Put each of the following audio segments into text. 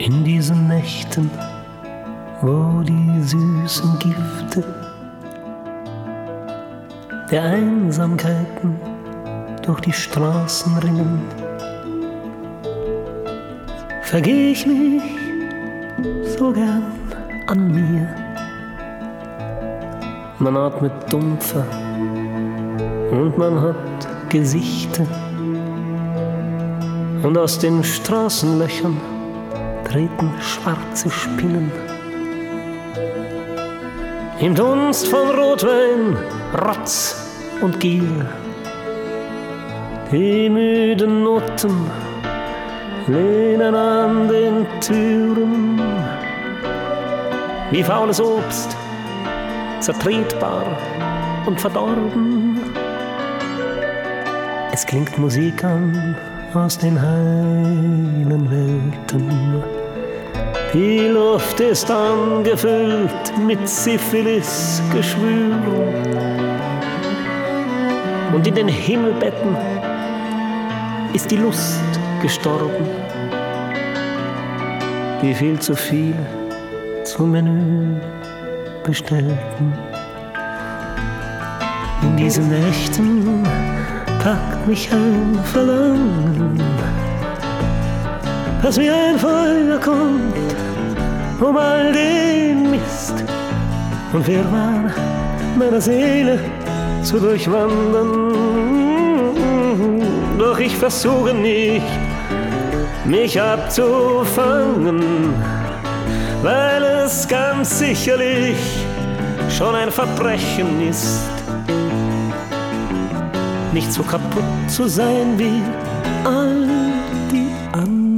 In diesen Nächten, wo die süßen Gifte der Einsamkeiten durch die Straßen rinnen, vergeh ich mich so gern an mir. Man atmet dumpfer und man hat Gesichter, und aus den Straßenlöchern treten schwarze Spinnen. Im Dunst von Rotwein, Rotz und Gier, die müden Noten lehnen an den Türen, wie faules Obst, zertretbar und verdorben. Es klingt Musik an aus den heilen Welten. Die Luft ist angefüllt mit Syphilis-Geschwüren. Und in den Himmelbetten ist die Lust gestorben, die viel zu viel zum Menü bestellten. In diesen Nächten packt mich ein Verlangen, dass wie ein Feuer kommt um all den Mist und Wirrwarr meiner Seele zu durchwandern. Doch ich versuche nicht, mich abzufangen, weil es ganz sicherlich schon ein Verbrechen ist, nicht so kaputt zu sein wie all die anderen.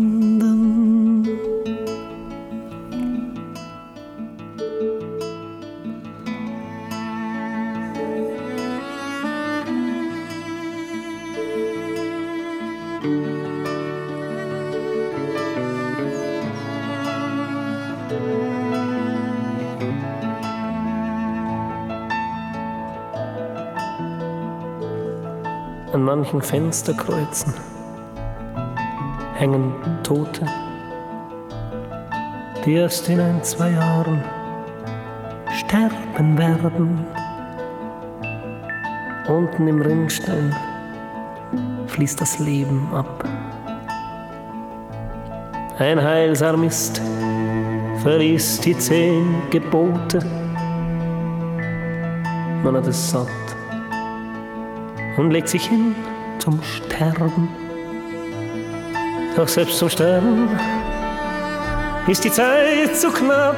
An manchen Fensterkreuzen hängen Tote, die erst in 1-2 Jahren sterben werden. Unten im Rinnstein fließt das Leben ab. Ein Heilsarmist verliest die 10 Gebote. Man hat es satt und legt sich hin zum Sterben. Doch selbst zum Sterben ist die Zeit zu knapp.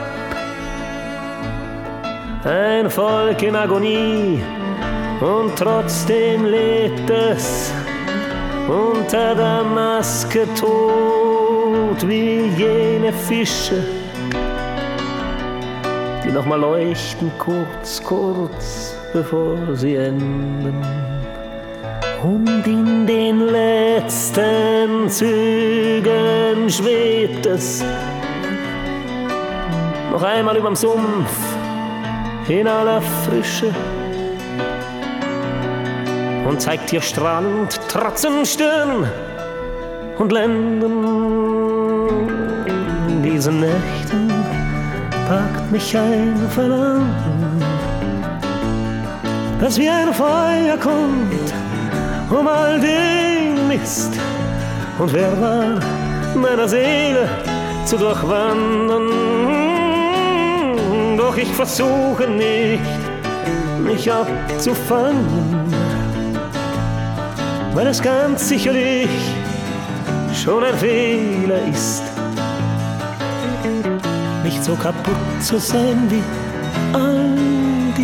Ein Volk in Agonie und trotzdem lebt es unter der Maske tot, wie jene Fische, die noch mal leuchten kurz, bevor sie enden. Und in den letzten Zügen schwebt es noch einmal überm Sumpf in aller Frische und zeigt ihr strahlend Trotzen, Stirn und Lenden. In diesen Nächten packt mich ein Verlangen, das wie ein Feuer kommt um all den Mist und Wirrwarr meiner Seele zu durchwandern. Doch ich versuche nicht, mich abzufangen, weil es ganz sicherlich schon ein Fehler ist, nicht so kaputt zu sein wie all